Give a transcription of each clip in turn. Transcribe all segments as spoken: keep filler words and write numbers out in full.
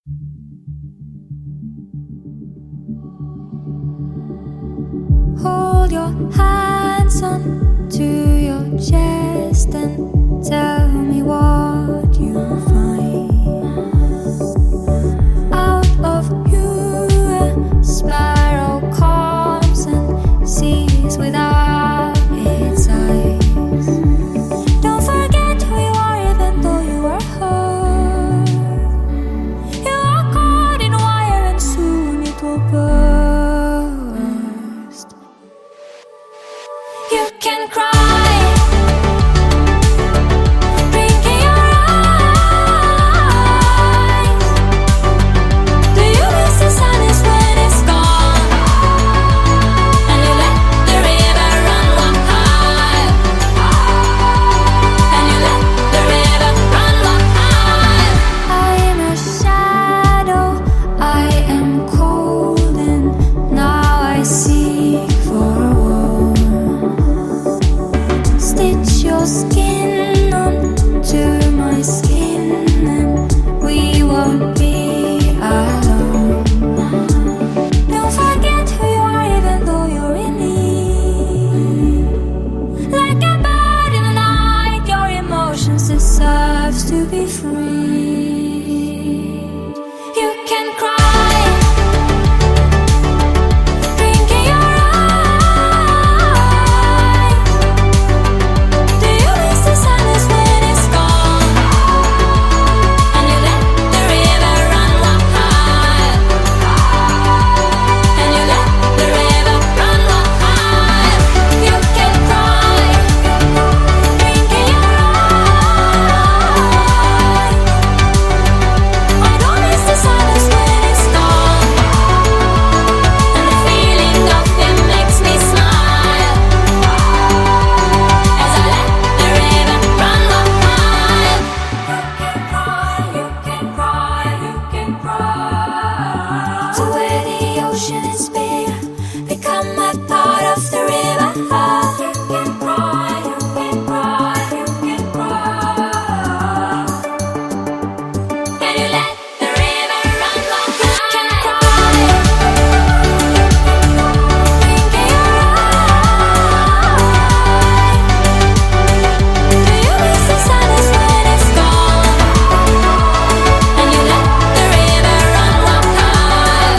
Hold your hands on to your chest and tell me what you find. Out of you a spiral comes and sees without its eyes. Don't forget who you are even though you are hurt. You are caught in wire and soon it will burst. You can cry. Skin onto my skin and we won't be alone. Don't forget who you are even though you're in me. Like a bird in the night, your emotions deserve to be free. You can cry. Is big, become a part of the river. You can cry, you can cry, you can cry. Can you let the river run long? You can cry. Blink in your eyes. Do you miss the sadness when it's gone? And you let the river run long high.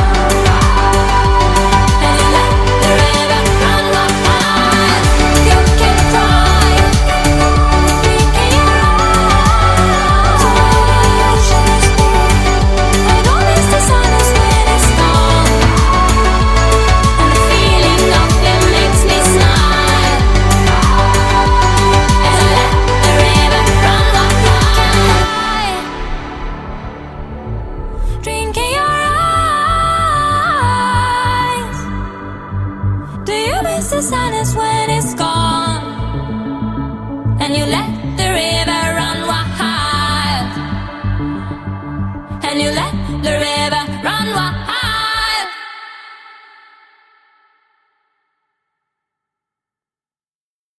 Drink in your eyes. Do you miss the sadness when it's gone? And you let the river run wild. And you let the river